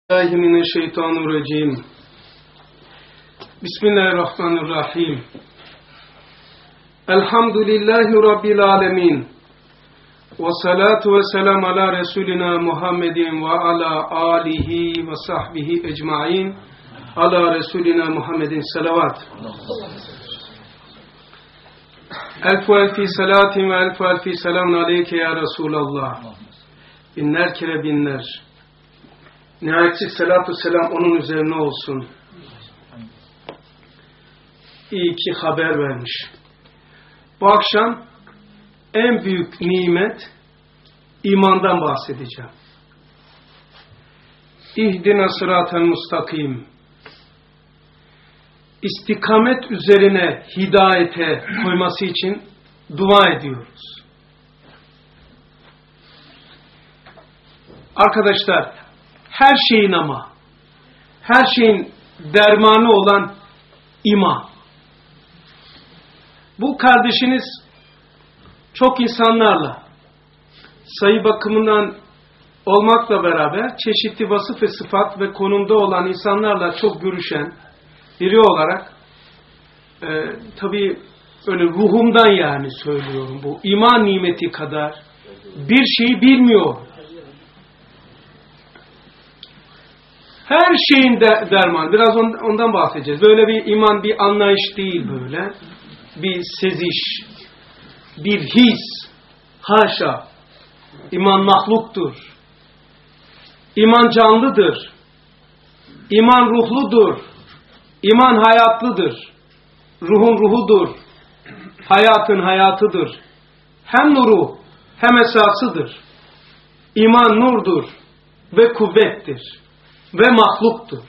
Mineşşeytanirracim. Bismillahirrahmanirrahim. Elhamdülillahi Rabbil alemin. Ve salatu ve selam ala Resulina Muhammedin ve ala alihi ve sahbihi ecmain. Ala Resulina Muhammedin salavat. Elfi salatin ve elfi selamun aleyke ya Resulallah. Binler kere binler. Nihayetsiz salatu selam onun üzerine olsun. İyi ki haber vermiş. Bu akşam en büyük nimet imandan bahsedeceğim. İhdina sıratel mustakim. İstikamet üzerine hidayete koyması için dua ediyoruz. Arkadaşlar, her şeyin ama, her şeyin dermanı olan iman. Bu kardeşiniz çok insanlarla, sayı bakımından olmakla beraber çeşitli vasıf ve sıfat ve konumda olan insanlarla çok görüşen biri olarak, tabii öyle ruhumdan yani söylüyorum, bu iman nimeti kadar bir şeyi bilmiyor. Her şeyin derman. Biraz ondan bahsedeceğiz. Böyle bir iman, bir anlayış değil böyle. Bir seziş, bir his. Haşa. İman mahluktur. İman canlıdır. İman ruhludur. İman hayatlıdır. Ruhun ruhudur. Hayatın hayatıdır. Hem nuru hem esasıdır. İman nurdur ve kuvvettir. Ve mahluktur.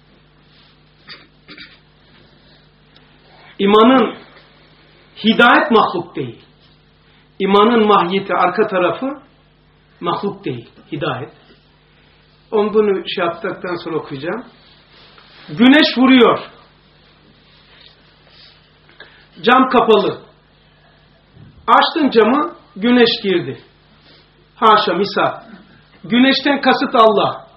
İmanın hidayet mahluk değil. İmanın mahiyeti, arka tarafı mahluk değil. Hidayet. Bunu yaptıktan sonra okuyacağım. Güneş vuruyor. Cam kapalı. Açtın camı, güneş girdi. Haşa misal. Güneşten kasıt Allah.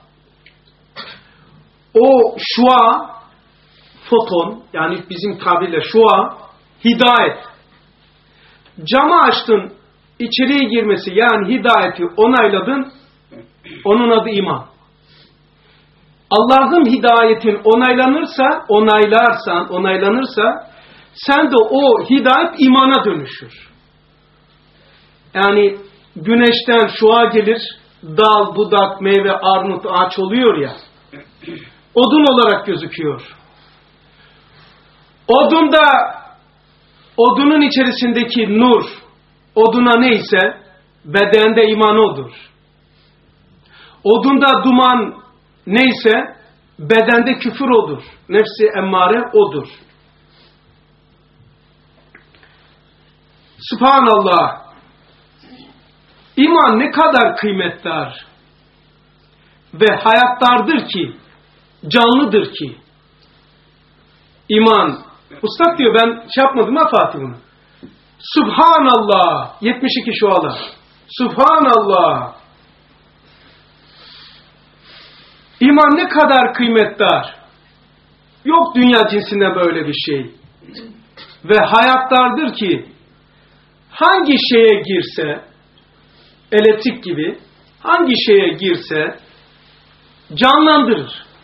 O şua, foton, yani bizim tabirle şua, hidayet. Camı açtın, içeriye girmesi, yani hidayeti onayladın, onun adı iman. Allah'ın hidayetin onaylanırsa, sen de o hidayet imana dönüşür. Yani güneşten şua gelir, dal, budak, meyve, armut, ağaç oluyor ya, odun olarak gözüküyor. Odunun içerisindeki nur, oduna neyse, bedende iman odur. Odunda duman neyse, bedende küfür odur. Nefsi emmare odur. Subhanallah. İman ne kadar kıymetdar ve hayattardır ki, canlıdır ki. İman. Ustad diyor, ben yapmadım ha Fatih bunu. Subhanallah. 72 şualar. Subhanallah. İman ne kadar kıymetdar. Yok dünya cinsinde böyle bir şey. Ve hayattardır ki, hangi şeye girse, elektrik gibi, hangi şeye girse, canlandırır.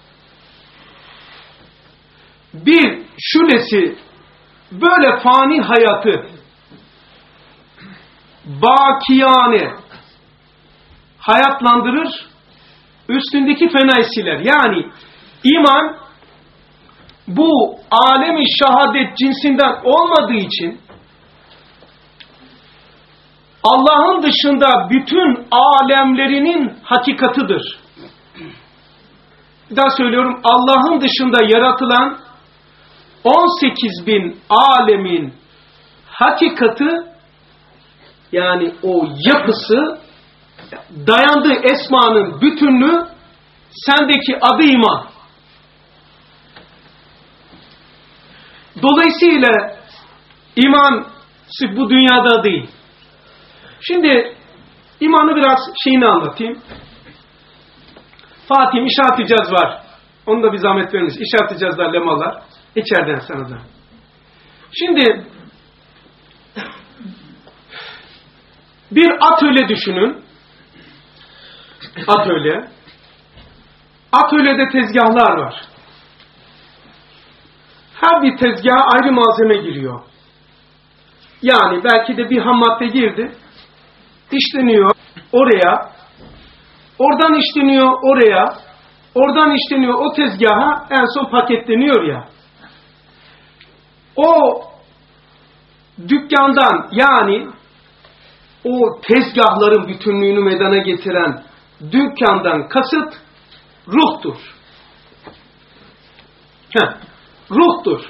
Bir şölesi böyle fani hayatı bakiyane hayatlandırır, üstündeki fenayı siler. Yani iman bu alemi şehadet cinsinden olmadığı için Allah'ın dışında bütün alemlerinin hakikatıdır. Bir daha söylüyorum, Allah'ın dışında yaratılan 18.000 alemin hakikati, yani o yapısı, dayandığı esmanın bütünlüğü, sendeki adı iman. Dolayısıyla iman bu dünyada değil. Şimdi imanı biraz şeyini anlatayım. Fatih'im inşaat icaz var. Onu da bir zahmet veriniz. İnşaat icazlar, lemalar. İçeriden sana da. Şimdi bir atölye düşünün. Atölye. Atölyede tezgahlar var. Her bir tezgaha ayrı malzeme giriyor. Yani belki de bir ham madde girdi. İşleniyor oraya. Oradan işleniyor oraya. Oradan işleniyor o tezgaha. En son paketleniyor ya. O dükkandan, yani o tezgahların bütünlüğünü meydana getiren dükkandan kasıt ruhtur. Ruhtur.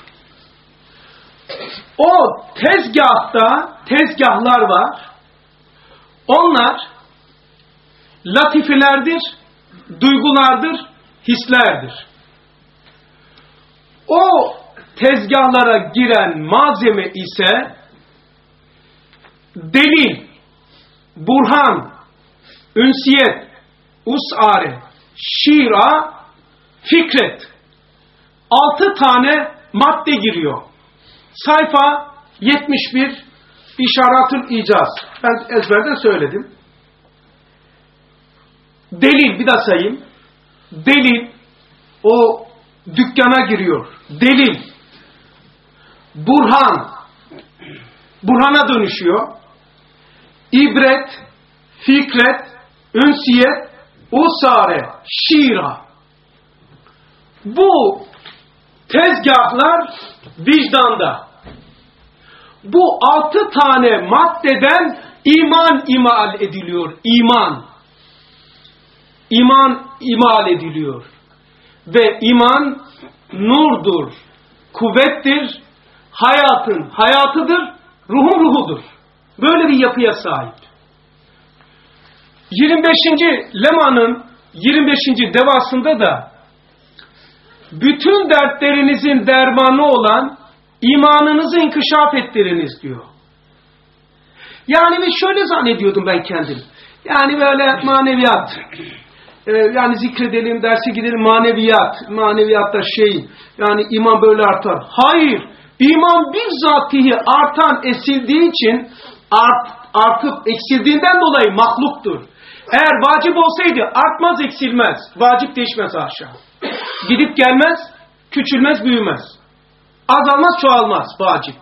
O tezgahta tezgahlar var. Onlar latifelerdir, duygulardır, hislerdir. O tezgahlara giren malzeme ise delil, burhan, ünsiyet, usare, şira, fikret. 6 tane madde giriyor. Sayfa 71 İşaratül İcaz. Ben ezberden söyledim. Delil, bir daha sayayım. Delil, o dükkana giriyor. Delil, burhan, burhana dönüşüyor. İbret, fikret, ünsiyet, usare, şira. Bu tezgahlar vicdanda. Bu 6 tane maddeden iman imal ediliyor. İman. İman imal ediliyor. Ve iman nurdur, kuvvettir, hayatın hayatıdır, ruhun ruhudur. Böyle bir yapıya sahip. 25. lemanın 25. devasında da bütün dertlerinizin dermanı olan imanınızı inkişaf ettiriniz diyor. Yani şöyle zannediyordum ben kendim. Yani böyle maneviyat. Yani zikredelim, derse gidelim, maneviyat. Maneviyatta yani iman böyle artar. Hayır. İman bizzatihi artan, eksildiği için artıp eksildiğinden dolayı mahluktur. Eğer vacip olsaydı artmaz, eksilmez. Vacip değişmez aşağı. Gidip gelmez, küçülmez, büyümez. Azalmaz, çoğalmaz. Vacip.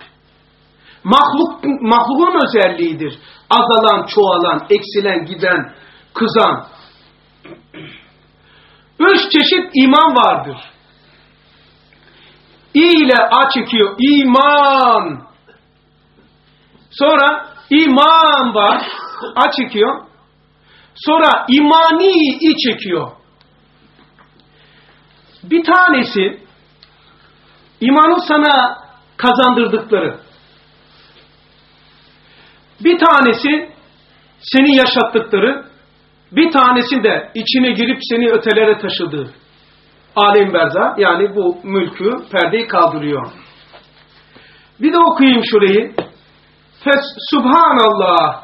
Mahlukun özelliğidir. Azalan, çoğalan, eksilen, giden, kızan. 3 çeşit iman vardır. İ ile A çekiyor. İman. Sonra iman var. A çekiyor. Sonra imani i çekiyor. Bir tanesi imanın sana kazandırdıkları. Bir tanesi seni yaşattıkları. Bir tanesi de içine girip seni ötelere taşıdığı. Alem berza, yani bu mülkü, perdeyi kaldırıyor. Bir de okuyayım şurayı. Subhanallah.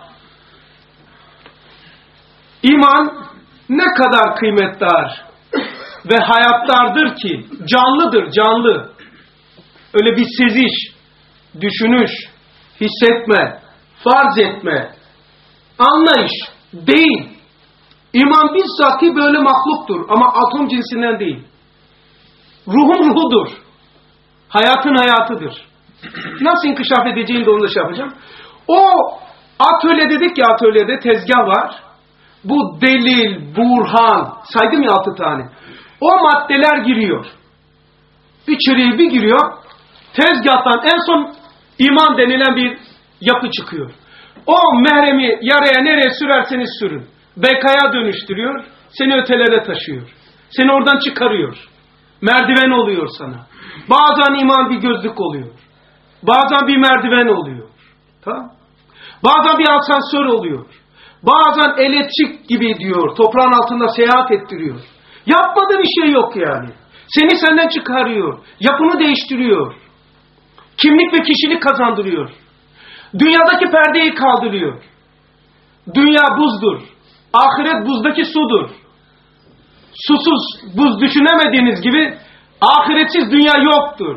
İman ne kadar kıymetdar ve hayatlardır ki, canlıdır, canlı. Öyle bir seziş, düşünüş, hissetme, farz etme, anlayış değil. İman bizzati böyle mahluktur ama atom cinsinden değil. Ruhun ruhudur. Hayatın hayatıdır. Nasıl inkişaf edeceğini de onu da yapacağım. O atölye dedik ya, atölyede tezgah var. Bu delil, burhan, saydım ya 6 tane. O maddeler giriyor. İçeriye bir giriyor. Tezgahtan en son iman denilen bir yapı çıkıyor. O mehremi yaraya nereye sürerseniz sürün. Bekaya dönüştürüyor. Seni ötelere taşıyor. Seni oradan çıkarıyor. Merdiven oluyor sana. Bazen iman bir gözlük oluyor. Bazen bir merdiven oluyor. Tamam? Bazen bir asansör oluyor. Bazen elektrik gibi diyor. Toprağın altında seyahat ettiriyor. Yapmadığı bir şey yok yani. Seni senden çıkarıyor. Yapını değiştiriyor. Kimlik ve kişilik kazandırıyor. Dünyadaki perdeyi kaldırıyor. Dünya buzdur. Ahiret buzdaki sudur. susuz buz düşünemediğiniz gibi ahiretsiz dünya yoktur.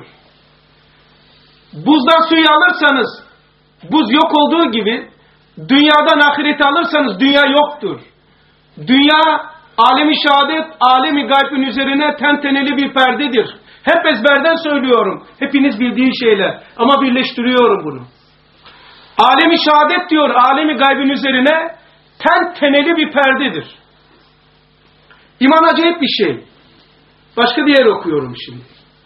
Buzdan suyu alırsanız buz yok olduğu gibi dünyadan ahireti alırsanız dünya yoktur. Dünya alemi şehadet, alemi gaybin üzerine tenteneli bir perdedir. Hep ezberden söylüyorum. Hepiniz bildiği şeyler. Ama birleştiriyorum bunu. Alemi şehadet diyor, alemi gaybin üzerine tenteneli bir perdedir. İman acayip bir şey. Başka bir yer okuyorum şimdi.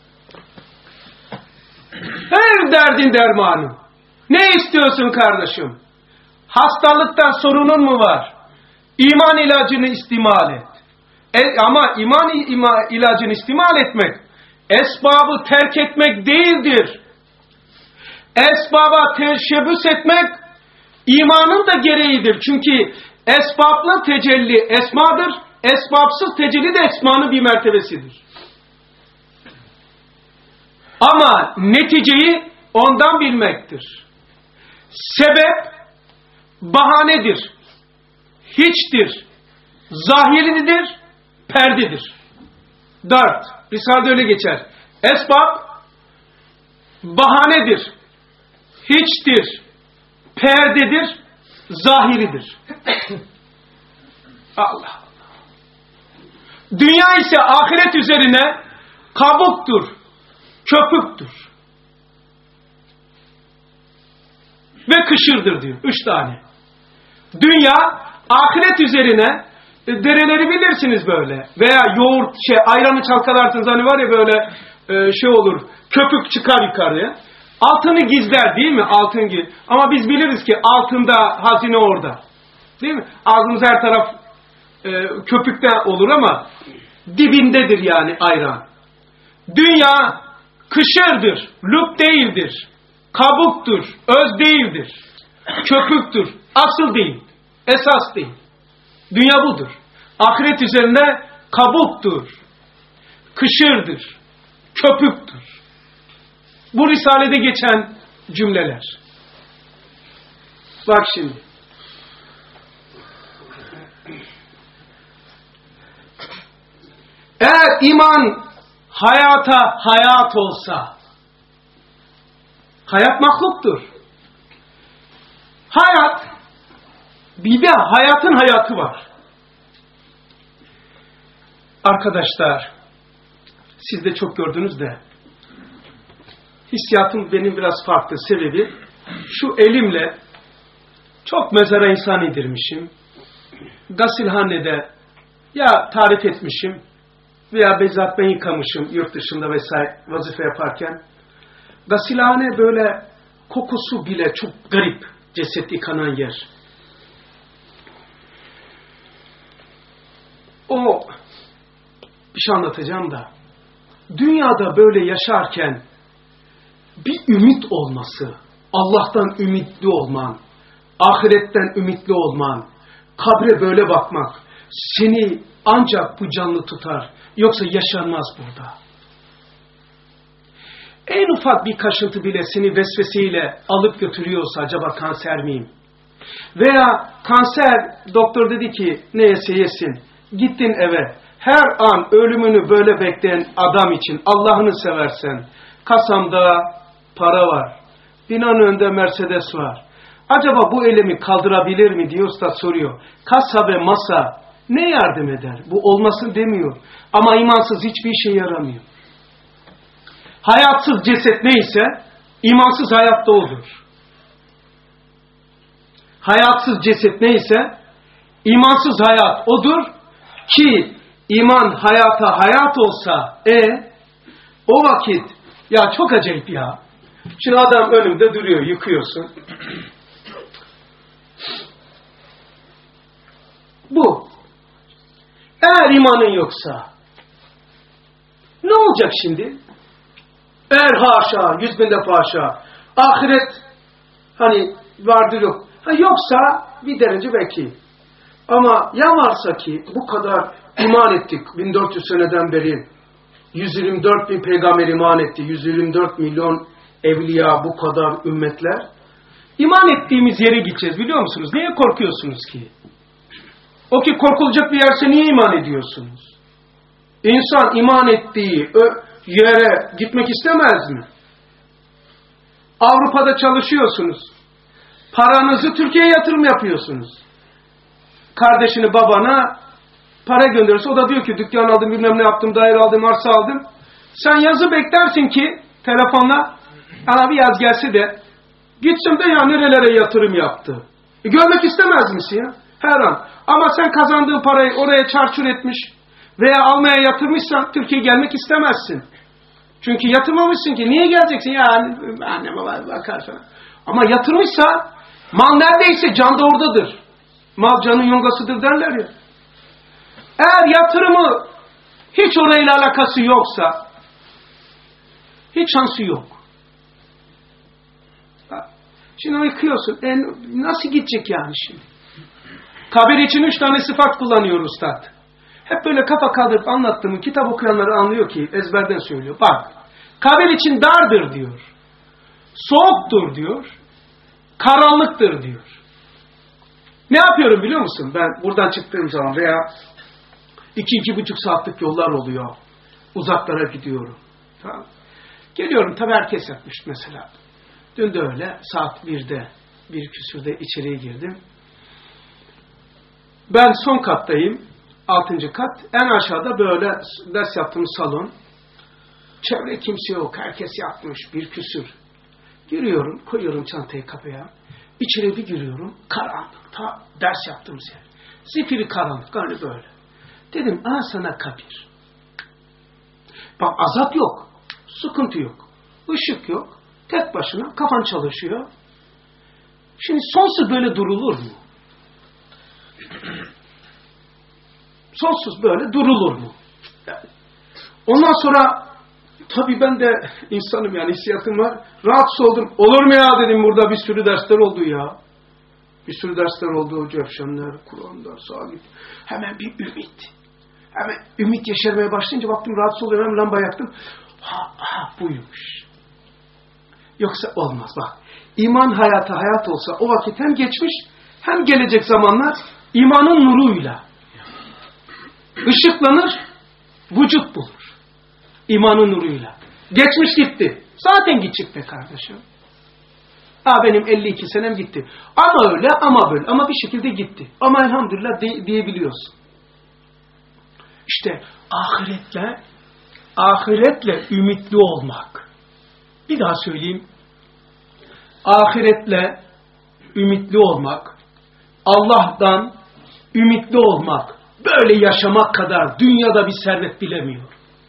Her derdin dermanı. Ne istiyorsun kardeşim? Hastalıktan sorunun mu var? İman ilacını istimal et. Ama iman ilacını istimal etmek, esbabı terk etmek değildir. Esbaba teşebbüs etmek, imanın da gereğidir. Çünkü esbablı tecelli esmadır, esbabsız tecelli de esmanın bir mertebesidir. Ama neticeyi ondan bilmektir. Sebep bahanedir, hiçtir, zahiridir, perdedir. 4. Risale'de öyle geçer. Esbab bahanedir, hiçtir, perdedir, zahiridir. Allah Allah. Dünya ise ahiret üzerine kabuktur, köpüktür ve kışırdır diyor. 3 tane. Dünya ahiret üzerine dereleri bilirsiniz böyle. Veya yoğurt ayranı çalkalarsınız hani var ya böyle olur. Köpük çıkar yukarıya. Altını gizler değil mi? Altın gibi. Ama biz biliriz ki altında hazine orada. Değil mi? Ağzımız her taraf köpükte olur ama dibindedir yani ayran. Dünya kışırdır, lüp değildir, kabuktur, öz değildir, köpüktür, asıl değil, esas değil. Dünya budur. Ahiret üzerine kabuktur, kışırdır, köpüktür. Bu Risale'de geçen cümleler. Bak şimdi. Eğer iman hayata hayat olsa, hayat mahluktur. Hayat, bir de hayatın hayatı var. Arkadaşlar, siz de çok gördünüz de, hissiyatım benim biraz farklı. Sebebi, şu elimle çok mezara insan indirmişim. Gasilhanede ya tarif etmişim veya bizzat ben yıkamışım yurt dışında vesaire vazife yaparken. Gasilhane böyle kokusu bile çok garip, ceset yıkanan yer. O bir şey anlatacağım da dünyada böyle yaşarken bir ümit olması, Allah'tan ümitli olman, ahiretten ümitli olman, kabre böyle bakmak seni ancak bu canlı tutar. Yoksa yaşanmaz burada. En ufak bir kaşıntı bile seni vesveseyle alıp götürüyorsa acaba kanser miyim? Veya kanser, doktor dedi ki ne yese yesin. Gittin eve. Her an ölümünü böyle bekleyen adam için Allah'ını seversen kasamda para var. Binanın önünde Mercedes var. Acaba bu elimi kaldırabilir mi diye usta soruyor. Kasa ve masa ne yardım eder? Bu olmasın demiyor. Ama imansız hiçbir şey yaramıyor. Hayatsız ceset neyse imansız hayatta olur. Hayatsız ceset neyse imansız hayat odur ki iman hayata hayat olsa o vakit ya çok acayip ya. Şimdi adam önümde duruyor, yıkıyorsun. Bu. Eğer imanın yoksa ne olacak şimdi? Eğer haşa, 100 bin defa haşa, ahiret hani vardır yok. Yoksa bir derece belki. Ama ya varsa ki bu kadar iman ettik 1400 seneden beri 124 bin peygamber iman etti, 124 milyon evliya bu kadar ümmetler. İman ettiğimiz yere gideceğiz biliyor musunuz? Niye korkuyorsunuz ki? O ki korkulacak bir yerse niye iman ediyorsunuz? İnsan iman ettiği yere gitmek istemez mi? Avrupa'da çalışıyorsunuz. Paranızı Türkiye'ye yatırım yapıyorsunuz. Kardeşini babana para gönderirse o da diyor ki dükkan aldım, bilmem ne yaptım, daire aldım, arsa aldım. Sen yazı beklersin ki telefonla ana bir yaz gelse de gitsin de ya nerelere yatırım yaptı. Görmek istemez misin ya? Her an. Ama sen kazandığın parayı oraya çarçur etmiş veya almaya yatırmışsan Türkiye'ye gelmek istemezsin. Çünkü yatırmamışsın ki. Niye geleceksin? Ya anne baba bakar falan. Ama yatırmışsa mal neredeyse can da oradadır. Mal canın yongasıdır derler ya. Eğer yatırımı hiç orayla alakası yoksa hiç şansı yok. Şimdi yıkıyorsun. Nasıl gidecek yani şimdi? Kabir için 3 tane sıfat kullanıyor Üstad. Hep böyle kafa kaldırıp anlattığımı kitap okuyanları anlıyor ki ezberden söylüyor. Bak, kabir için dardır diyor. Soğuktur diyor. Karanlıktır diyor. Ne yapıyorum biliyor musun? Ben buradan çıktığım zaman veya 2-2,5 saatlik yollar oluyor. Uzaklara gidiyorum. Tamam. Geliyorum, tabi herkes yapmış mesela. Dün de öyle saat 1'de, 1 küsürde içeriye girdim. Ben son kattayım. 6. kat. En aşağıda böyle ders yaptığımız salon. Çevre kimse yok. Herkes yatmış. 1 küsür. Giriyorum. Koyuyorum çantayı kapıya. İçeri bir giriyorum. Karanlık. Ta ders yaptığımız yer. Zifiri karanlık. Hani böyle. Dedim sana kabir. Bak azap yok. Sıkıntı yok. Işık yok. Tek başına kafan çalışıyor. Şimdi sonsuz böyle durulur mu? Sonsuz böyle durulur mu? Ondan sonra tabii ben de insanım yani hissiyatım var. Rahatsız oldum. Olur mu ya dedim, burada bir sürü dersler oldu ya. Bir sürü dersler oldu. Cevşenler, Kur'an'lar, Salih. Hemen bir ümit. Hemen ümit yeşermeye başlayınca baktım rahatsız oluyorum. Hemen lamba yaktım. Buymuş. Yoksa olmaz bak. İman hayatı hayat olsa o vakit hem geçmiş hem gelecek zamanlar imanın nuruyla ışıklanır, vücut bulur. İmanın nuruyla. Geçmiş gitti. Zaten gidecek be kardeşim. Benim 52 senem gitti. Ama öyle ama böyle ama bir şekilde gitti. Ama elhamdülillah diyebiliyorsun. İşte ahiretle ümitli olmak. Bir daha söyleyeyim. Ahiretle ümitli olmak, Allah'tan ümitli olmak, böyle yaşamak kadar dünyada bir servet bilemiyor.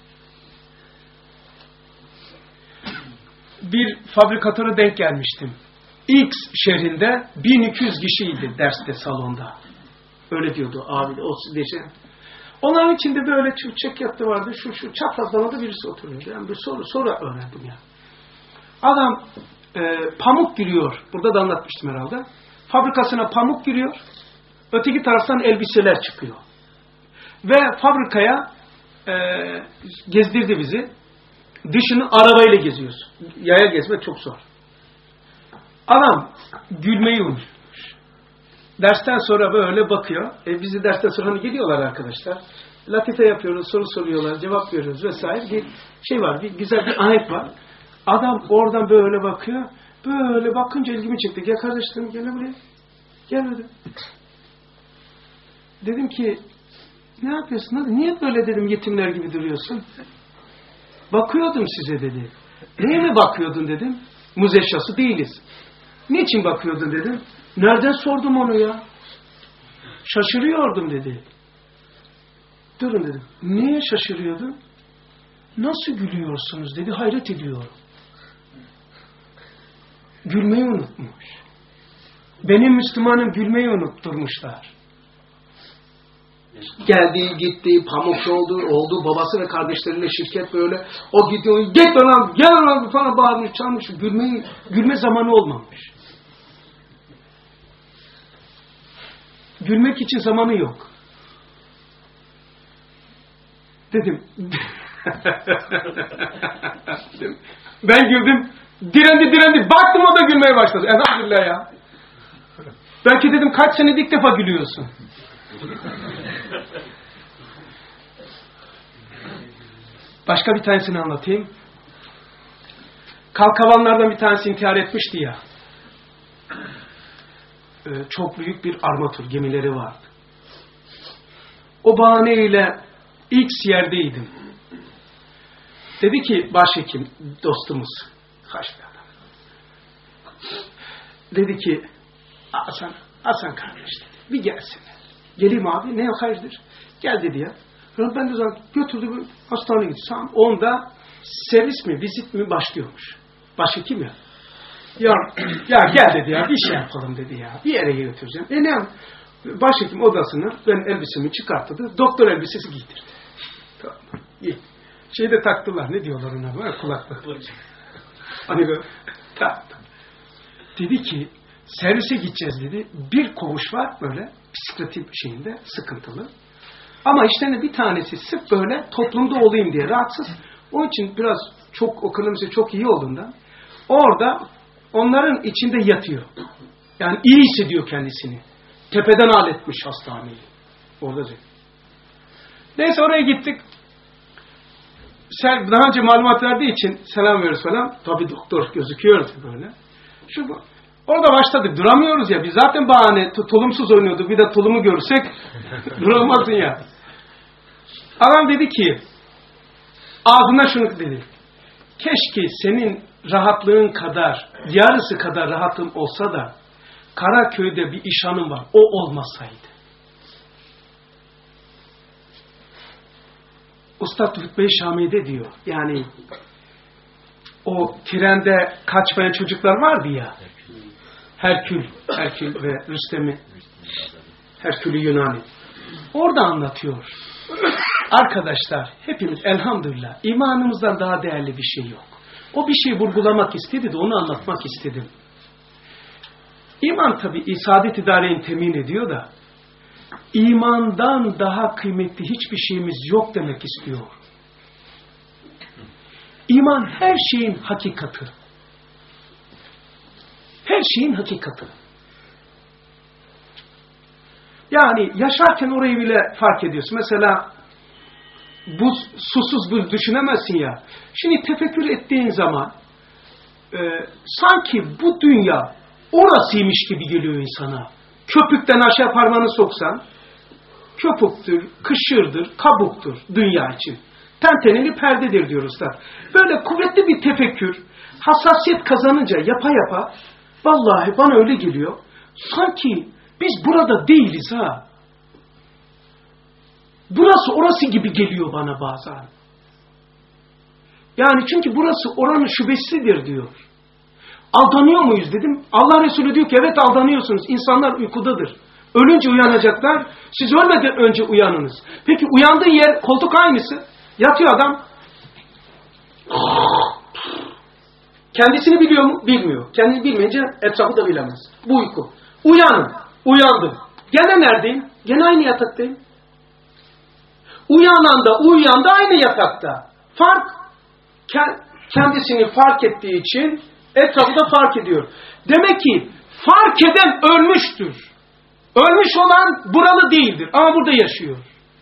Bir fabrikatöre denk gelmiştim. X şehrinde 1200 kişiydi derste, salonda. Öyle diyordu abi de, o diyeceğim. Onların içinde böyle çek yattı vardı, şu çaprazlamada birisi oturuyordu. Yani bir sonra öğrendim ya. Adam pamuk giriyor. Burada da anlatmıştım herhalde. Fabrikasına pamuk giriyor. Öteki taraftan elbiseler çıkıyor. Ve fabrikaya gezdirdi bizi. Dışını arabayla geziyoruz. Yaya gezmek çok zor. Adam gülmeyi unutmuş. Dersten sonra böyle bakıyor. Bizi dersten sonra hani geliyorlar arkadaşlar. Latife yapıyoruz, soru soruyorlar, cevap veriyoruz vesaire. Bir şey var, güzel bir ahenk var. Adam oradan böyle bakıyor. Böyle bakınca ilgimi çekti. Gel kardeşlerim, gel buraya. Gel dedim. Dedim ki ne yapıyorsun? Hadi, niye böyle dedim yetimler gibi duruyorsun? Bakıyordum size dedi. Neye mi bakıyordun dedim. Muz eşyası değiliz. Niçin bakıyordun dedim. Nereden sordum onu ya? Şaşırıyordum dedi. Durun dedim. Niye şaşırıyordun? Nasıl gülüyorsunuz dedi. Hayret ediyorum. Gülmeyi unutmuş. Benim Müslümanım gülmeyi unutturmuşlar. Geldi gitti, pamukçu oldu, babası ve kardeşleriyle şirket böyle, o gidiyor, git lan, gel lan falan bağırmış, çalmış, gülme zamanı olmamış. Gülmek için zamanı yok. Dedim. Ben güldüm, direndi, baktım o da gülmeye başladı. Elhamdülillah ya. Belki dedim kaç senede ilk defa gülüyorsun. Başka bir tanesini anlatayım. Kalkavanlardan bir tanesi intihar etmişti ya. Çok büyük bir armatür gemileri vardı. O bahaneyle ilk yerdeydim. Dedi ki başhekim dostumuz, kaçtı adam. Dedi ki Hasan kardeş dedi, bir gelsene. Geleyim abi, ne yok hayırdır? Gel dedi ya. Ben de zaten götürdü hastaneye gitti. Saat 10'da servis mi, vizit mi başlıyormuş. Başhekim ya. Ya gel dedi ya, bir şey yapalım dedi ya. Bir yere götüreceğim. Ne? Başhekim odasını, ben elbisemi çıkarttı. Doktor elbisesi giydirdi. Tamam. İyi. Şeyde taktılar. Ne diyorlar ona? Böyle kulaklık. Hani böyle. Tamam. Dedi ki servise gideceğiz dedi. Bir koğuş var böyle psikiyatri şeyinde sıkıntılı. Ama işte bir tanesi sırf böyle toplumda olayım diye rahatsız. Onun için biraz çok ekonomisi çok iyi olduğundan orada onların içinde yatıyor. Yani iyi hissediyor kendisini. Tepeden aletmiş hastaneyi. Orada diyor. Neyse oraya gittik. Daha önce malumat verdiği için selam veriyoruz falan. Tabii doktor gözüküyor böyle. Orada başladık. Duramıyoruz ya. Biz zaten bahane tulumsuz oynuyorduk. Bir de tulumu görsek duramazsın ya. Adam dedi ki ağzına şunu dedi. Keşke senin rahatlığın kadar, yarısı kadar rahatım olsa da Karaköy'de bir iş hanım var. O olmasaydı. Ustad Rütbe-i Şami'de diyor. Yani o trende kaçmayan çocuklar vardı ya. Herkül ve Rüstem'i. Herkül'ü Yunani. Orada anlatıyor. Arkadaşlar hepimiz elhamdülillah imanımızdan daha değerli bir şey yok. O bir şey vurgulamak istedi de onu anlatmak istedim. İman tabi saadet-i dareyn temin ediyor da imandan daha kıymetli hiçbir şeyimiz yok demek istiyor. İman her şeyin hakikati. Her şeyin hakikati. Yani yaşarken orayı bile fark ediyorsun. Mesela susuz buz düşünemezsin ya. Şimdi tefekkür ettiğin zaman sanki bu dünya orasıymış gibi geliyor insana. Köpükten aşağı parmağını soksan köpüktür, kışırdır, kabuktur dünya için. Tenteneli perdedir diyoruz da. Böyle kuvvetli bir tefekkür, hassasiyet kazanınca yapa yapa vallahi bana öyle geliyor. Sanki biz burada değiliz ha. Burası orası gibi geliyor bana bazen. Yani çünkü burası oranın şubesidir diyor. Aldanıyor muyuz dedim. Allah Resulü diyor ki evet aldanıyorsunuz. İnsanlar uykudadır. Ölünce uyanacaklar. Siz ölmeden önce uyanınız. Peki uyandığı yer koltuk aynısı. Yatıyor adam. Kendisini biliyor mu? Bilmiyor. Kendini bilmeyince etrafı da bilemez. Bu uyku. Uyanın. Uyandım. Gene neredeyim? Gene aynı yataktayım. Uyanan da uyuyan da aynı yatakta. Fark kendisini fark ettiği için etrafı da fark ediyor. Demek ki fark eden ölmüştür. Ölmüş olan buralı değildir ama burada yaşıyor.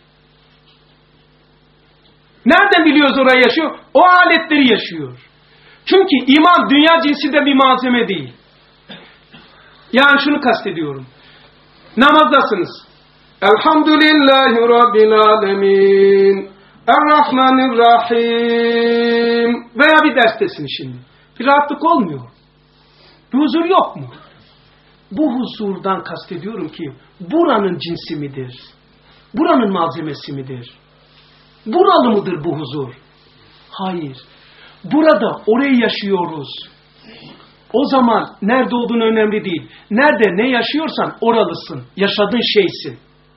Nereden biliyoruz orayı yaşıyor? O aletleri yaşıyor. Çünkü iman dünya cinsinde bir malzeme değil. Yani şunu kastediyorum. Namazdasınız. Elhamdülillahi Rabbil alemin. Errahmanirrahim. Veya bir derstesin şimdi. Bir rahatlık olmuyor. Bir huzur yok mu? Bu huzurdan kastediyorum ki buranın cinsi midir? Buranın malzemesi midir? Buralı mıdır bu huzur? Hayır. Burada orayı yaşıyoruz. O zaman nerede olduğun önemli değil. Nerede ne yaşıyorsan oralısın. Yaşadığın şeysin.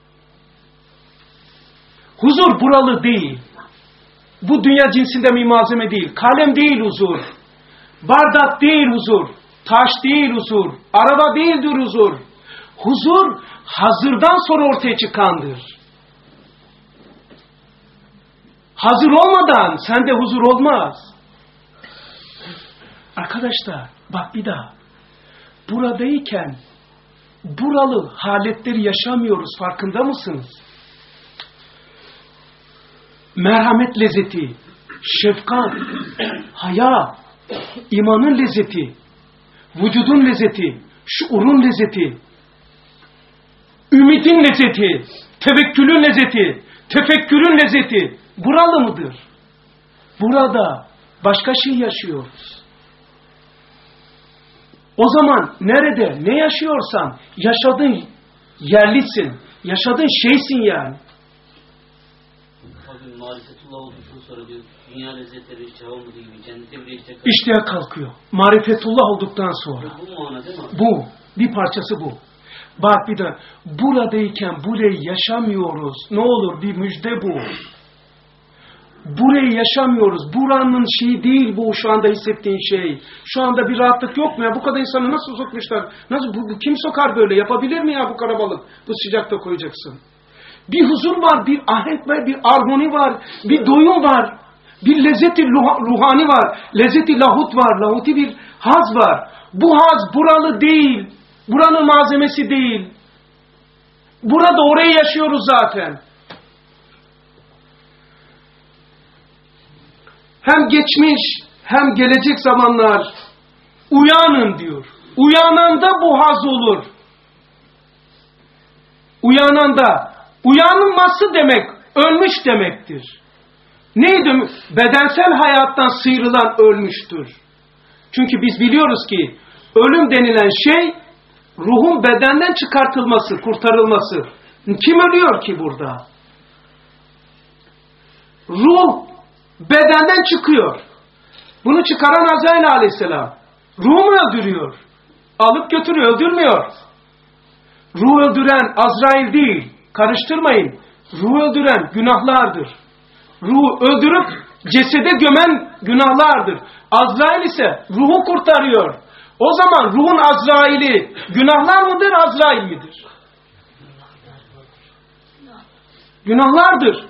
Huzur buralı değil. Bu dünya cinsinde bir malzeme değil. Kalem değil huzur. Bardak değil huzur. Taş değil huzur. Araba değildir huzur. Huzur hazırdan sonra ortaya çıkandır. Hazır olmadan sende huzur olmaz. Arkadaşlar bak bir daha. Buradayken buralı haletleri yaşamıyoruz. Farkında mısınız? Merhamet lezzeti, şefkat, haya, imanın lezzeti, vücudun lezzeti, şuurun lezzeti, ümidin lezzeti, tevekkülün lezzeti, tefekkürün lezzeti buralı mıdır? Burada başka şey yaşıyoruz. O zaman nerede ne yaşıyorsan yaşadığın yerlisin, yaşadığın şeysin yani. Abi marifetullah olduktan sonra diyor, dünya lezzetleri iştihar olmadığı gibi cennete bile iştihar kalkıyor. Marifetullah olduktan sonra. Bu mana değil mi? Bu, bir parçası bu. Bak bir de buradayken burayı yaşamıyoruz. Ne olur bir müjde bu. Burayı yaşamıyoruz. Buranın şeyi değil bu şu anda hissettiğin şey. Şu anda bir rahatlık yok mu ya? Bu kadar insanı nasıl sokmuşlar? Nasıl bu kim sokar böyle? Yapabilir mi ya bu karabalık? Bu sıcakta koyacaksın. Bir huzur var, bir ahenk var, bir armoni var, bir doyum var. Bir lezzeti ruhani var. Lezzeti lahut var. Lahuti bir haz var. Bu haz buralı değil. Buranın malzemesi değil. Burada orayı yaşıyoruz zaten. Hem geçmiş hem gelecek zamanlar uyanın diyor. Uyananda bu haz olur. Uyananda. Uyanılması demek ölmüş demektir. Neydi? Bedensel hayattan sıyrılan ölmüştür. Çünkü biz biliyoruz ki ölüm denilen şey ruhun bedenden çıkartılması, kurtarılması. Kim ölüyor ki burada? Ruh bedenden çıkıyor. Bunu çıkaran Azrail aleyhisselam. Ruhu mu öldürüyor? Alıp götürüyor, öldürmüyor. Ruh öldüren Azrail değil. Karıştırmayın. Ruh öldüren günahlardır. Ruhu öldürüp cesede gömen günahlardır. Azrail ise ruhu kurtarıyor. O zaman ruhun Azrail'i günahlar mıdır, Azrail midir? Günahlardır.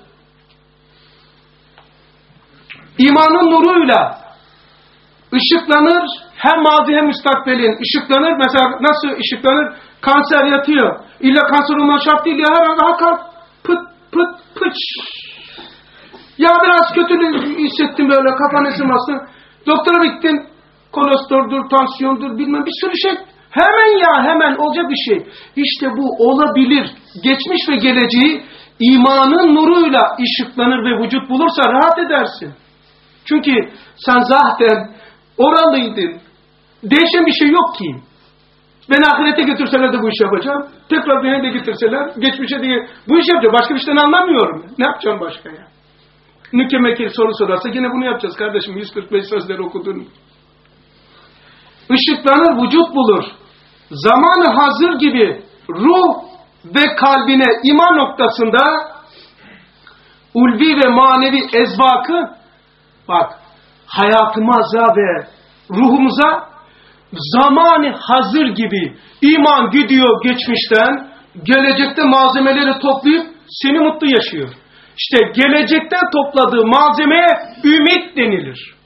İmanın nuruyla ışıklanır, hem mazi hem müstakbelin ışıklanır. Mesela nasıl ışıklanır? Kanser yatıyor. İlla kanser olma şart değil ya, her an kalk pıt pıt pıç. Ya biraz kötü hissettim böyle, kafan ısınmasın. Doktora gittin, kolesteroldur, tansiyondur, bilmem bir sürü şey. Hemen ya hemen olacak bir şey. İşte bu olabilir. Geçmiş ve geleceği imanın nuruyla ışıklanır ve vücut bulursa rahat edersin. Çünkü sen zaten oralıydın. Değişen bir şey yok ki. Beni ahirete götürseler de bu işi yapacağım. Tekrar beni de getirseler, geçmişe diye bu işi yapacağım. Başka bir şeyden anlamıyorum. Ne yapacağım başka ya? Mükemmel soru sorarsa yine bunu yapacağız kardeşim. 145 sözleri okudun. Işıklanır, vücut bulur. Zamanı hazır gibi ruh ve kalbine iman noktasında ulvi ve manevi ezvakı, bak, hayatımıza ve ruhumuza zamanı hazır gibi iman gidiyor geçmişten, gelecekte malzemeleri toplayıp seni mutlu yaşıyor. İşte gelecekten topladığı malzemeye ümit denilir.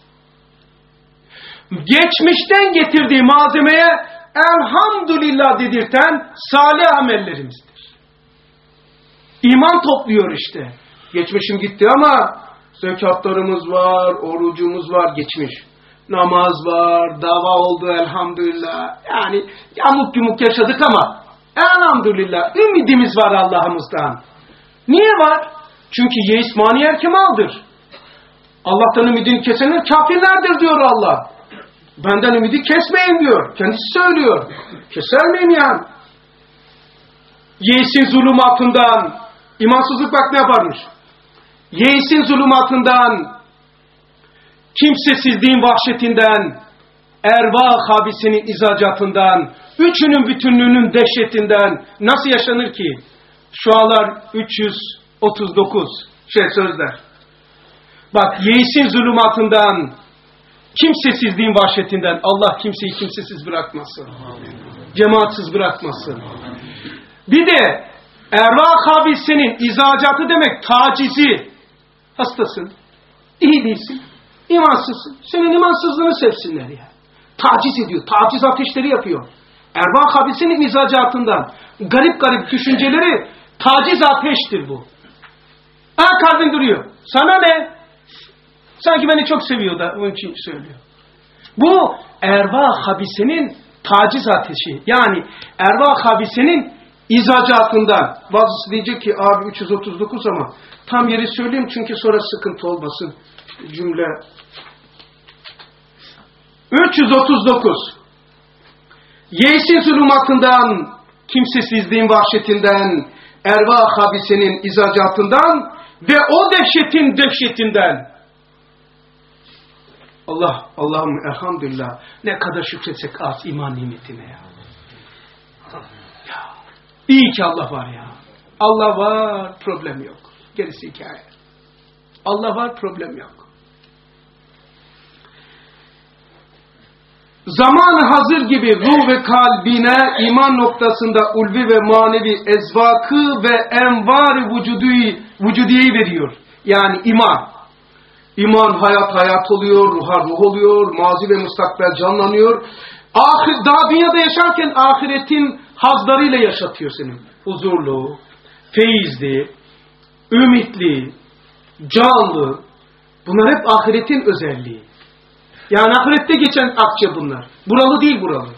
Geçmişten getirdiği malzemeye elhamdülillah dedirten salih amellerimizdir. İman topluyor işte. Geçmişim gitti ama zekatlarımız var, orucumuz var, geçmiş. Namaz var, dava oldu elhamdülillah. Yani yamuk yumuk yaşadık ama elhamdülillah ümidimiz var Allah'ımızdan. Niye var? Çünkü yeis mani kemaldir. Allah'tan ümidini kesenler kafirlerdir diyor Allah. Benden ümidi kesmeyin diyor. Kendisi söylüyor. Keser miyim yani? Yeisin zulümatından, imansızlık bak ne yaparmış? Yeisin zulümatından, kimsesizliğin vahşetinden, erva habisinin izacatından, üçünün bütünlüğünün dehşetinden nasıl yaşanır ki? Şualar 339 sözler. Bak, yeisin zulümatından, kimsesizliğin vahşetinden Allah kimseyi kimsesiz bırakmasın. Cemaatsiz bırakmasın. Bir de erva habisinin izacatı demek tacizi. Hastasın, iyi değilsin, imansızsın. Senin imansızlığını sevsinler ya. Taciz ediyor, taciz ateşleri yapıyor. Erva habisinin izacatından garip garip düşünceleri taciz ateştir bu. Ha, kalbin duruyor. Sana ne? Sanki beni çok seviyor da onun için söylüyor. Bu erva habisenin taciz ateşi. Yani erva habisenin izacatından. Bazısı diyecek ki abi 339 ama tam yeri söyleyeyim çünkü sonra sıkıntı olmasın cümle. 339. Yeis'in zulümatından, kimsesizliğin vahşetinden, erva habisenin izacatından ve o dehşetin dehşetinden. Allah'ım elhamdülillah ne kadar şükretsek az iman nimetine ya. İyi ki Allah var ya. Allah var, problem yok. Gerisi hikaye. Allah var, problem yok. Zaman hazır gibi ruh ve kalbine iman noktasında ulvi ve manevi ezvakı ve envar-ı vücudiyi veriyor. Yani iman. İman hayat oluyor, ruha ruh oluyor, mazi ve mustakbel canlanıyor. Daha dünyada yaşarken ahiretin hazlarıyla yaşatıyor seni. Huzurlu, feyizli, ümitli, canlı. Bunlar hep ahiretin özelliği. Yani ahirette geçen akçe bunlar. Buralı değil buralı.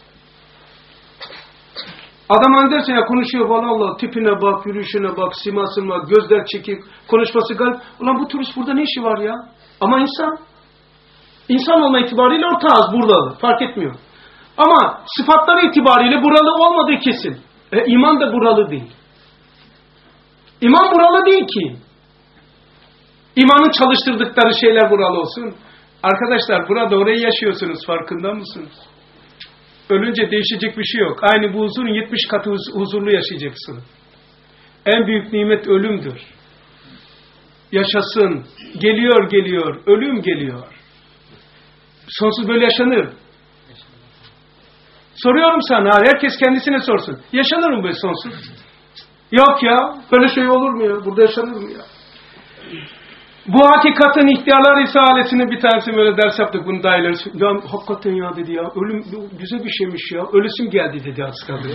Adam hani dersin ya konuşuyor falan Allah tipine bak, yürüyüşüne bak, simasına bak, gözler çekik, konuşması garip. Ulan bu turist burada ne işi var ya? Ama insan. İnsan olma itibariyle orta az buralı. Fark etmiyor. Ama sıfatları itibariyle buralı olmadığı kesin. İman da buralı değil. İman buralı değil ki. İmanın çalıştırdıkları şeyler buralı olsun. Arkadaşlar burada orayı yaşıyorsunuz. Farkında mısınız? Ölünce değişecek bir şey yok. Aynı bu huzurun 70 katı huzurlu yaşayacaksın. En büyük nimet ölümdür. Yaşasın. Geliyor. Ölüm geliyor. Sonsuz böyle yaşanır. Soruyorum sana. Herkes kendisine sorsun. Yaşanır mı böyle sonsuz? Yok ya. Böyle şey olur mu ya? Burada yaşanır mı ya? Bu hakikatin ihtiyarlar risalesini bir tanesi böyle ders yaptık bunu dahiler. Ya hakikaten ya dedi ya. Ölüm güzel bir şeymiş ya. Ölüsüm geldi dedi az kaldı.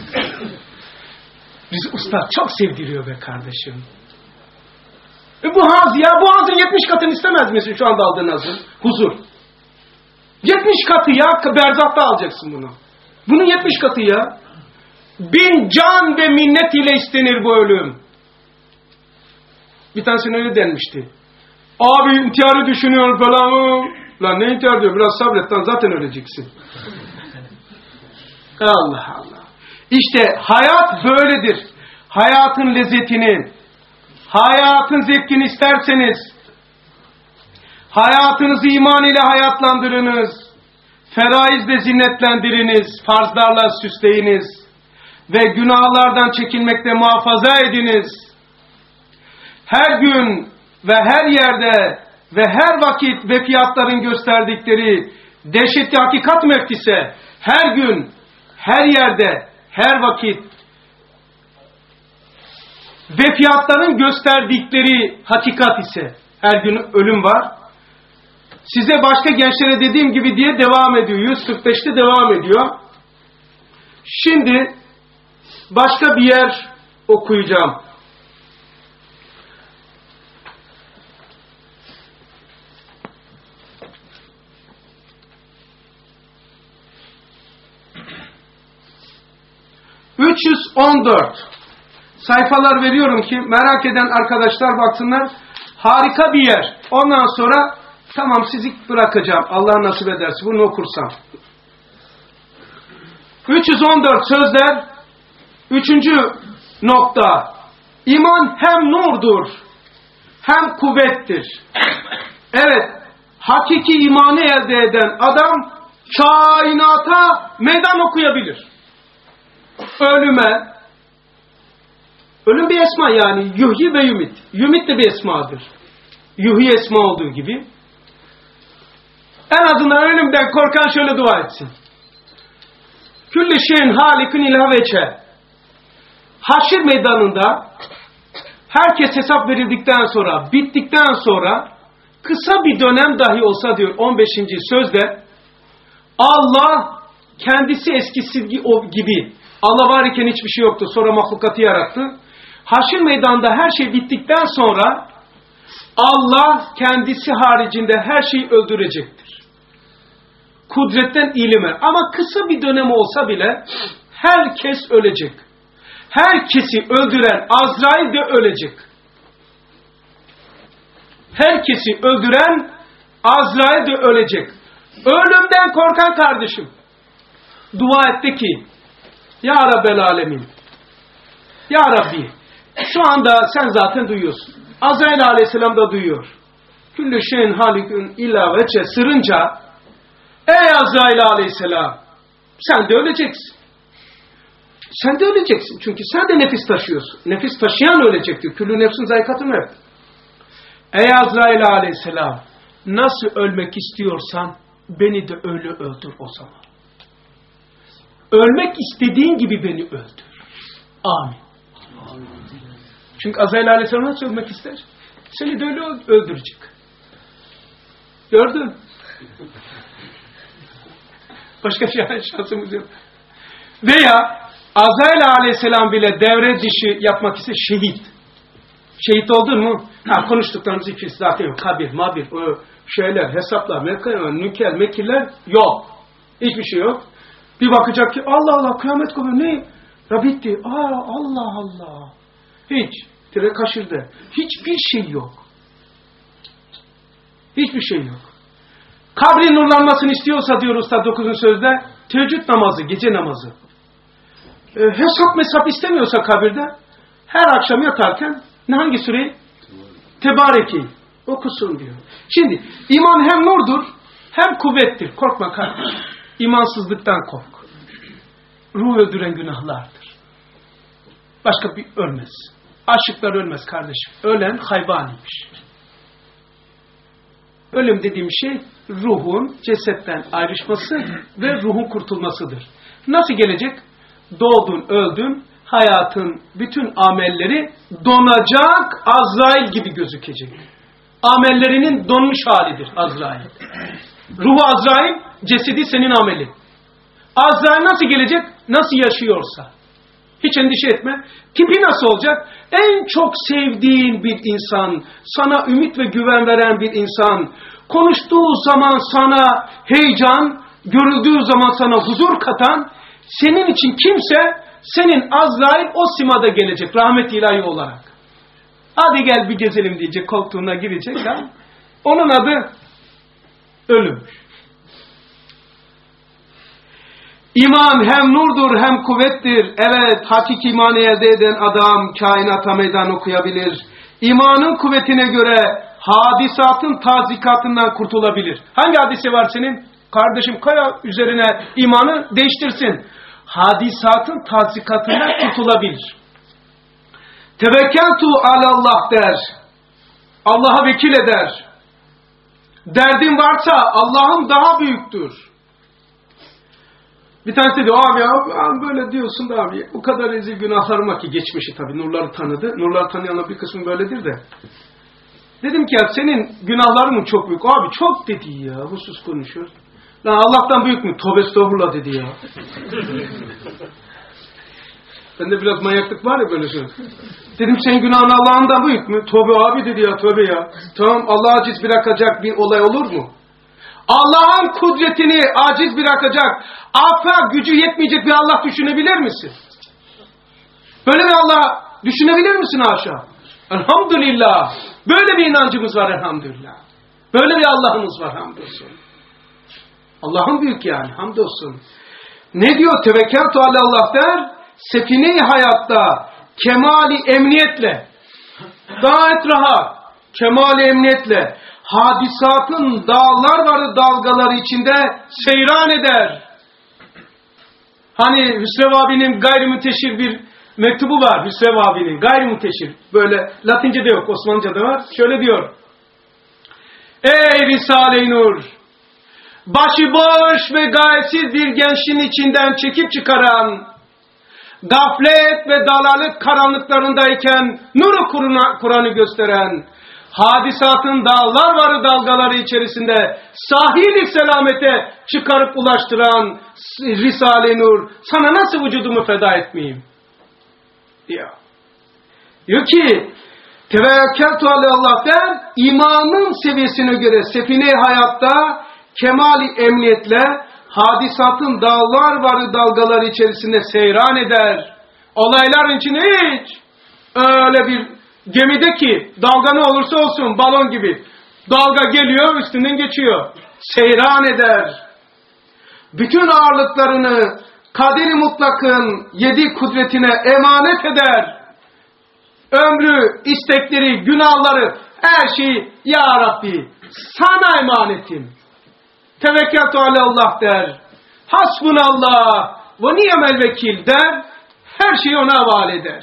Bizi usta çok sevdiriyor be kardeşim. Bu haz ya. Bu hazın 70 katını istemez misin şu anda aldığın hazın? Huzur. 70 katı ya. Berzahta alacaksın bunu. Bunun 70 katı ya. 1000 can ve minnet ile istenir bu ölüm. Bir tanesine öyle denmişti. Abi intiharı düşünüyor falan. Lan ne intihar diyor? Biraz sabret lan zaten öleceksin. Allah Allah. İşte hayat böyledir. Hayatın lezzetini, hayatın zevkini isterseniz, hayatınızı iman ile hayatlandırınız. Feraizle zinnetlendiriniz. Farzlarla süsleyiniz. Ve günahlardan çekinmekte muhafaza ediniz. Her gün ve her yerde ve her vakit ve fiyatların gösterdikleri dehşetli hakikat müftise her gün, her yerde, her vakit ve fiyatların gösterdikleri hakikat ise her gün ölüm var. Size başka gençlere dediğim gibi diye devam ediyor. 145'te devam ediyor. Şimdi başka bir yer okuyacağım. ...314... sayfalar veriyorum ki merak eden arkadaşlar baksınlar. Harika bir yer. Ondan sonra tamam sizi bırakacağım. Allah nasip ederse bunu okursam. 314 sözler. 3. nokta. İman hem nurdur hem kuvvettir. Evet, hakiki imanı elde eden adam kainata meydan okuyabilir. Ölüm bir esma yani. Yuhyi ve yumit. Yumit de bir esmadır. Yuhyi esma olduğu gibi. En azından ölümden korkan şöyle dua etsin. Külli şeyin halikun ila veçe. Haşir meydanında herkes hesap verildikten sonra, bittikten sonra kısa bir dönem dahi olsa diyor 15. sözde Allah kendisi eskisi gibi Allah var iken hiçbir şey yoktu. Sonra mahlukatı yarattı. Haşir meydanında her şey bittikten sonra Allah kendisi haricinde her şeyi öldürecektir. Kudretten ilime. Ama kısa bir dönem olsa bile herkes ölecek. Herkesi öldüren Azrail de ölecek. Herkesi öldüren Azrail de ölecek. Ölümden korkan kardeşim, dua etti ki, Ya Rabbel Alemin, Ya Rabbi, şu anda sen zaten duyuyorsun. Azrail Aleyhisselam da duyuyor. Küllü şeyin halikün illa veçe sırınca, ey Azrail Aleyhisselam, sen de öleceksin. Sen de öleceksin. Çünkü sen de nefis taşıyorsun. Nefis taşıyan ölecektir. Küllü nefsin zayikatın hep. Ey Azrail Aleyhisselam, nasıl ölmek istiyorsan beni de öyle öldür o zaman. Ölmek istediğin gibi beni öldür. Amin. Çünkü Azrail Aleyhisselam nasıl ölmek ister? Seni de öyle öldürecek. Gördün? Başka şansımız yok. Veya Azrail Aleyhisselam bile devre dışı yapmak ise şehit. Şehit oldun mu? Konuştuklarımız ikisi zaten yok. Kabir, mabir, o şeyler, hesaplar, nükel, mekiller yok. Hiçbir şey yok. Bir bakacak ki Allah Allah kıyamet kopuyor. Ne? Ya bitti. Allah Allah. Hiç. Tire kaşırdı. Hiçbir şey yok. Hiçbir şey yok. Kabrin nurlanmasını istiyorsa diyor Usta 9. sözde teheccüd namazı, gece namazı. Hesap istemiyorsa kabirde her akşam yatarken hangi süreyi? Tebareki okusun diyor. Şimdi iman hem nurdur hem kuvvettir. Korkma kardeşim. İmansızlıktan kork. Ruh öldüren günahlardır. Başka bir ölmez. Aşıklar ölmez kardeşim. Ölen hayvaniymiş. Ölüm dediğim şey ruhun cesetten ayrışması ve ruhun kurtulmasıdır. Nasıl gelecek? Doğdun, öldün, hayatın bütün amelleri donacak, Azrail gibi gözükecek. Amellerinin donmuş halidir Azrail. Ruhu Azrail, cesedi senin ameli. Azrail nasıl gelecek? Nasıl yaşıyorsa. Hiç endişe etme. Tipi nasıl olacak? En çok sevdiğin bir insan, sana ümit ve güven veren bir insan, konuştuğu zaman sana heyecan, görüldüğü zaman sana huzur katan, senin için kimse, senin Azrail o simada gelecek, rahmet-i ilahi olarak. Hadi gel bir gezelim diyecek, koltuğuna girecek. Ha? Onun adı ölüm. İman hem nurdur hem kuvvettir. Evet, hakiki imanı elde eden adam kainata meydan okuyabilir. İmanın kuvvetine göre hadisatın tazikatından kurtulabilir. Hangi hadise var senin? Kardeşim kaya üzerine imanı değiştirsin. Hadisatın tazikatından kurtulabilir. Tevekkeltu alallah der. Allah'a vekil eder. Derdin varsa Allah'ım daha büyüktür. Bir tanesi dedi abi böyle diyorsun da abi o kadar rezil günahlarım var ki geçmişi tabii nurları tanıdı. Nurları tanıyanlar bir kısmı böyledir de. Dedim ki ya senin günahların mı çok büyük? Abi çok dedi ya husus konuşuyor. Lan Allah'tan büyük mü? Tövbe estağfurullah dedi ya. Bende biraz manyaklık var ya böyle şey. Dedim senin günahın Allah'ından büyük mü? Tövbe abi dedi ya tövbe ya. Tamam Allah aciz bırakacak bir olay olur mu? Allah'ın kudretini aciz bırakacak, affa gücü yetmeyecek bir Allah düşünebilir misin? Böyle bir Allah düşünebilir misin haşa? Elhamdülillah. Böyle bir inancımız var elhamdülillah. Böyle bir Allah'ımız var hamdolsun. Allah'ın büyük yani hamdolsun. Ne diyor? Tevekkeltu alallah der. Sefine-i hayatta kemali emniyetle, gayet rahat, kemali emniyetle hadisatın dağlar varı dalgaları içinde seyran eder. Hani Hüsrev abinin gayrimünteşir bir mektubu var. Hüsrev abinin gayrimünteşir. Böyle Latince'de yok, Osmanlıca'da var. Şöyle diyor. Ey Risale-i Nur! Başıboş ve gayetsiz bir gençliğin içinden çekip çıkaran, gaflet ve dalalet karanlıklarındayken nuru Kur'an'ı gösteren, hadisatın dağlar varı dalgaları içerisinde sahil-i selamete çıkarıp ulaştıran Risale-i Nur, sana nasıl vücudumu feda etmeyeyim? Diyor ki, Tevekkeltu alallah der, imanın seviyesine göre sefine-i hayatta kemali emniyetle hadisatın dağlar varı dalgalar içerisinde seyran eder. Olaylar için hiç öyle bir gemide ki dalga ne olursa olsun balon gibi dalga geliyor üstünden geçiyor. Seyran eder. Bütün ağırlıklarını kader-i mutlakın yedi kudretine emanet eder. Ömrü, istekleri, günahları, her şeyi ya Rabbi sana emanetim. Tevekkeltu alallah der. Hasbunallah ve ni'mel vekil der. Her şeyi ona havale eder.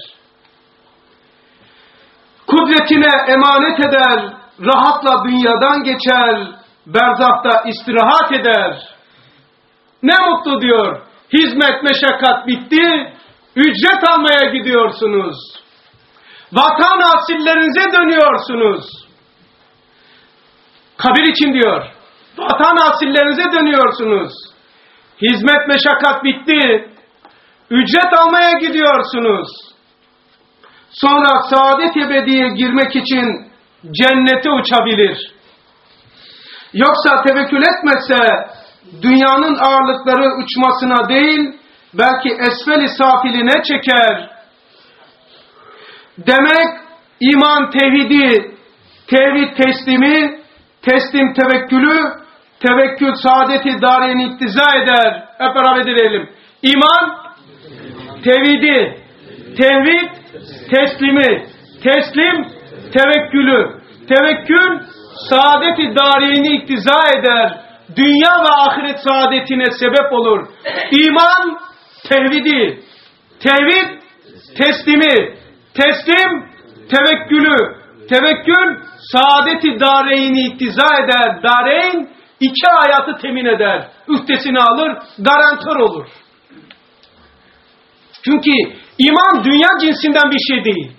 Kudretine emanet eder. Rahatla dünyadan geçer. Berzahta istirahat eder. Ne mutlu diyor. Hizmet, meşakkat bitti. Ücret almaya gidiyorsunuz. Vatan asillerinize dönüyorsunuz. Kabir için diyor. Vatan asillerinize dönüyorsunuz. Hizmet, meşakkat bitti. Ücret almaya gidiyorsunuz. Sonra saadet ebediye girmek için cennete uçabilir. Yoksa tevekkül etmezse dünyanın ağırlıkları uçmasına değil, belki esfel-i safiline çeker. Demek iman tevhidi, tevhid teslimi, teslim tevekkülü, tevekkül saadeti dareni iktiza eder. Hep beraber diyelim. İman tevhidi, tevhid teslimi, teslim tevekkülü, tevekkül saadeti dareni iktiza eder. Dünya ve ahiret saadetine sebep olur. İman tevhidi, tevhid teslimi, teslim tevekkülü, tevekkül saadeti dareyni iktiza eder. Dareyn iki hayatı temin eder. Ühtesini alır, garantör olur. Çünkü iman dünya cinsinden bir şey değil.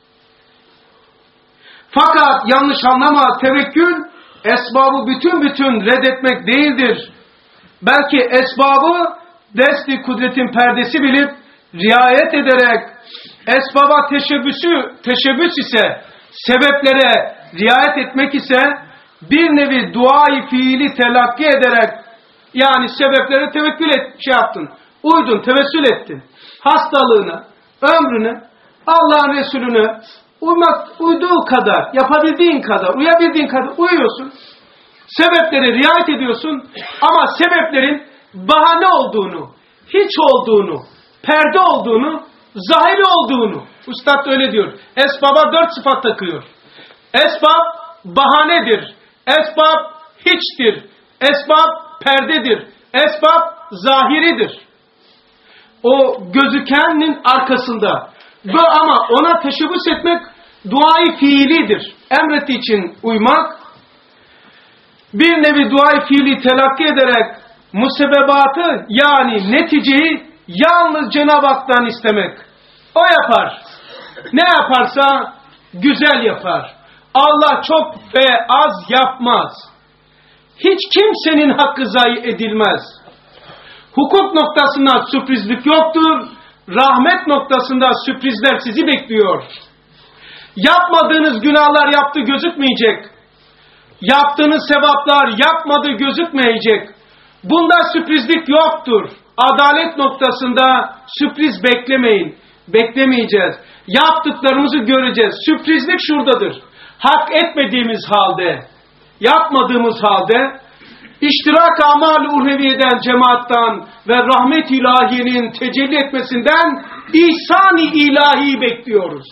Fakat yanlış anlama, tevekkül esbabı bütün reddetmek değildir. Belki esbabı desti kudretin perdesi bilip riayet ederek esbaba teşebbüs ise, sebeplere riayet etmek ise bir nevi duayı fiili telakki ederek, yani sebeplere tevekkül yaptın, uydun, tevessül ettin. Hastalığına, ömrüne, Allah'ın Resulüne uyduğu kadar, yapabildiğin kadar, uyabildiğin kadar uyuyorsun. Sebeplere riayet ediyorsun ama sebeplerin bahane olduğunu, hiç olduğunu, perde olduğunu, zahiri olduğunu. Üstad öyle diyor. Esbaba 4 sıfat takıyor. Esbab bahanedir. Esbab hiçtir. Esbab perdedir. Esbab zahiridir. O gözükenin arkasında. Ama ona teşebbüs etmek duayı fiilidir. Emrettiği için uymak, bir nevi duayı fiili telakki ederek musebbebatı yani neticeyi yalnız Cenab-ı Hak'tan istemek. O yapar. Ne yaparsa güzel yapar. Allah çok ve az yapmaz. Hiç kimsenin hakkı zayi edilmez. Hukuk noktasında sürprizlik yoktur. Rahmet noktasında sürprizler sizi bekliyor. Yapmadığınız günahlar yaptı gözükmeyecek. Yaptığınız sevaplar yapmadı gözükmeyecek. Bunda sürprizlik yoktur. Adalet noktasında sürpriz beklemeyin. Beklemeyeceğiz. Yaptıklarımızı göreceğiz. Sürprizlik şuradadır. Hak etmediğimiz halde, yapmadığımız halde, iştirak amal-i uhreviyeden, cemaattan ve rahmet ilahiyenin tecelli etmesinden ihsan-ı ilahi bekliyoruz.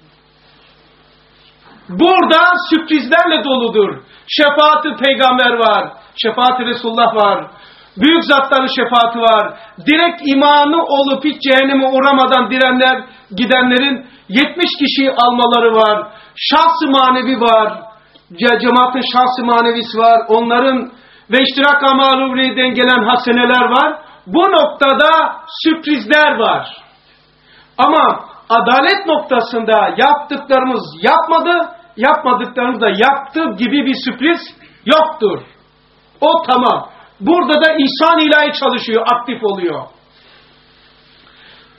Burada sürprizlerle doludur. Şefaat-i peygamber var, şefaat-i Resulullah var, büyük zatların şefaati var. Direkt imanı olup hiç cehenneme uğramadan direnler, gidenlerin 70 kişiyi almaları var. Şahs-ı manevi var. Cemaatin şahs-ı manevisi var. Onların ve iştirak amal-i gelen haseneler var. Bu noktada sürprizler var. Ama adalet noktasında yaptıklarımız yapmadı, yapmadıklarımız da yaptı gibi bir sürpriz yoktur. O tamam. Burada da ihsan ilahi çalışıyor, aktif oluyor.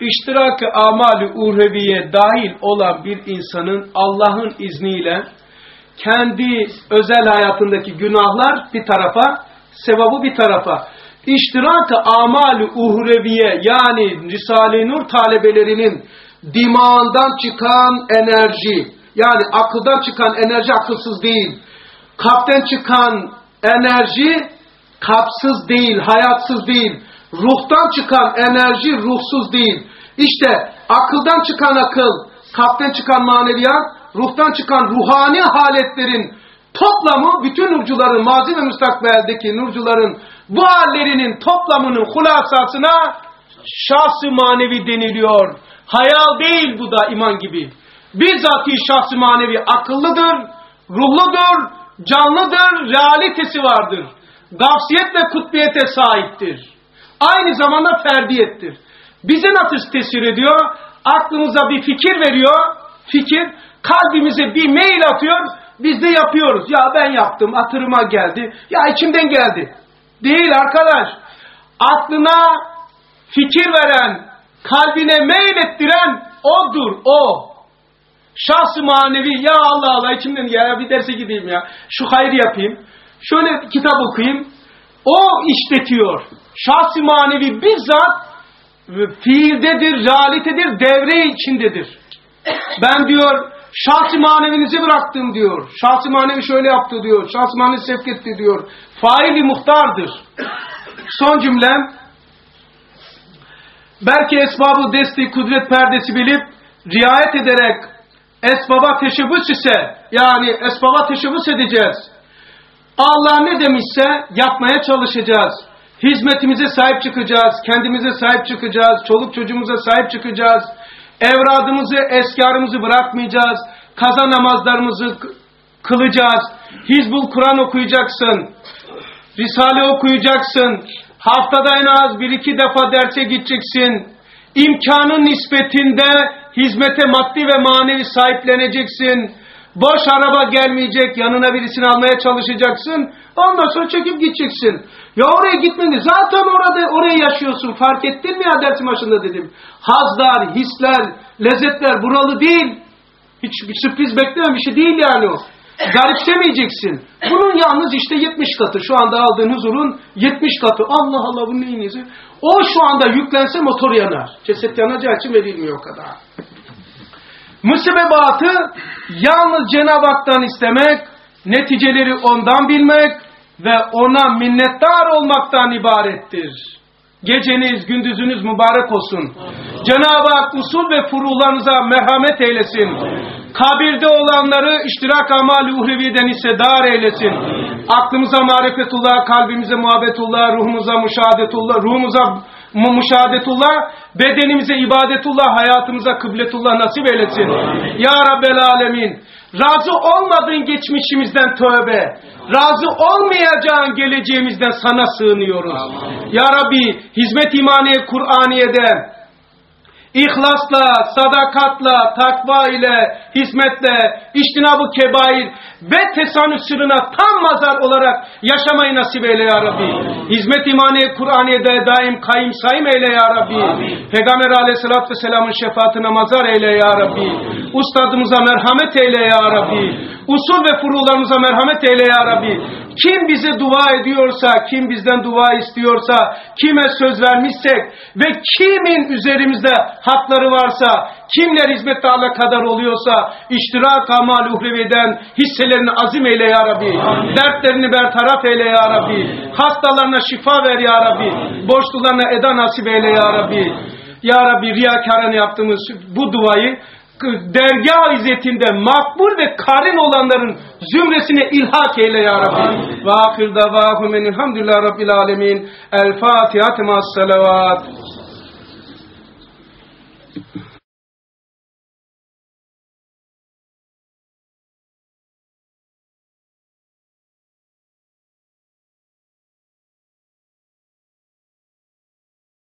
iştirak-ı amal-i uhreviye dahil olan bir insanın Allah'ın izniyle kendi özel hayatındaki günahlar bir tarafa, sevabı bir tarafa, iştirak-ı amal-i uhreviye yani Risale-i Nur talebelerinin dimağından çıkan enerji, yani akıldan çıkan enerji akılsız değil, kalpten çıkan enerji kalpsız değil, hayatsız değil, ruhtan çıkan enerji ruhsuz değil. İşte akıldan çıkan akıl, kalpten çıkan maneviyat, ruhtan çıkan ruhani haletlerin toplamı, bütün nurcuların, mazi ve müstakbeldeki nurcuların bu hallerinin toplamının hulasasına şahs-ı manevi deniliyor. Hayal değil bu da iman gibi. Bizzati şahs-ı manevi akıllıdır, ruhludur, canlıdır, realitesi vardır. Gafsiyet ve kutbiyete sahiptir. Aynı zamanda ferdiyettir. Bize nasıl tesir ediyor? Aklımıza bir fikir veriyor. Fikir kalbimize bir mail atıyor. Biz de yapıyoruz. Ya ben yaptım, hatırıma geldi. Ya içimden geldi. Değil arkadaş. Aklına fikir veren, kalbine mail ettiren odur, o. Şahs-ı manevi, ya Allah Allah içimden ya bir derse gideyim ya. Şu hayrı yapayım. Şöyle kitap okuyayım. O işletiyor. Şahs-ı manevi bizzat fiildedir, realitedir, devre içindedir. Ben diyor şahs-ı manevinizi bıraktım diyor. Şahs-ı manevi şöyle yaptı diyor. Şahs-ı manevi sevk etti diyor. Faili muhtardır. Son cümlem. Belki esbabı desti kudret perdesi bilip riayet ederek esbaba teşebbüs ise, yani esbaba teşebbüs edeceğiz. Allah ne demişse yapmaya çalışacağız. Hizmetimize sahip çıkacağız. Kendimize sahip çıkacağız. Çoluk çocuğumuza sahip çıkacağız. Evradımızı, eskarımızı bırakmayacağız. Kaza namazlarımızı kılacağız. Hizbul Kur'an okuyacaksın. Risale okuyacaksın. Haftada en az 1-2 defa derse gideceksin. İmkanın nispetinde hizmete maddi ve manevi sahipleneceksin. Boş araba gelmeyecek, yanına birisini almaya çalışacaksın. Ondan sonra çekip gideceksin. Ya oraya gitmedin. Zaten oraya yaşıyorsun. Fark ettin mi ya dersin başında dedim. Hazlar, hisler, lezzetler buralı değil. Hiçbir sürpriz beklenen bir şey değil yani o. Garipsemeyeceksin. Bunun yalnız işte 70 katı. Şu anda aldığın huzurun 70 katı. Allah Allah bu neyin izi? O şu anda yüklense motor yanar. Ceset yanacağı için verilmiyor o kadar. Musibebatı yalnız Cenab-ı Hak'tan istemek, neticeleri ondan bilmek ve ona minnettar olmaktan ibarettir. Geceniz, gündüzünüz mübarek olsun. Cenab-ı Hak usul ve furularınıza merhamet eylesin. Kabirde olanları iştirak amal-i uhreviyeden hissedar eylesin. Aklımıza marifetullah, kalbimize muhabbetullah, ruhumuza müşahadetullah, bedenimize ibadetullah, hayatımıza kıbletullah nasip eylesin. Ya Rabbel Alemin, razı olmadığın geçmişimizden tövbe, razı olmayacağın geleceğimizden sana sığınıyoruz. Ya Rabbi, hizmet imaniye Kur'aniye'de İhlasla, sadakatla, takva ile, hizmetle, içtinab-ı kebair ve tesanüs sırrına tam mazar olarak yaşamayı nasip eyle ya Rabbi. Hizmet imaniye Kur'aniye'de daim kaim saim eyle ya Rabbi. Peygamber aleyhissalatü vesselamın şefaatine mazar eyle ya Rabbi. Ustadımıza merhamet eyle ya Rabbi. Usul ve furularımıza merhamet eyle ya Rabbi. Kim bize dua ediyorsa, kim bizden dua istiyorsa, kime söz vermişsek ve kimin üzerimizde hakları varsa, kimler hizmette alakadar oluyorsa, iştirak amal uhreviden hisselerini azim eyle ya Rabbi. Dertlerini bertaraf eyle ya Rabbi. Hastalarına şifa ver ya Rabbi. Borçlularına eda nasip eyle ya Rabbi. Ya Rabbi, riyakarane yaptığımız bu duayı dergâh izzetinde makbul ve karin olanların zümresine ilhak eyle ya Rabbi. Ve ahir davâhum enilhamdülillâhi rabbil âlemin. El Fatiha ma'as salavat.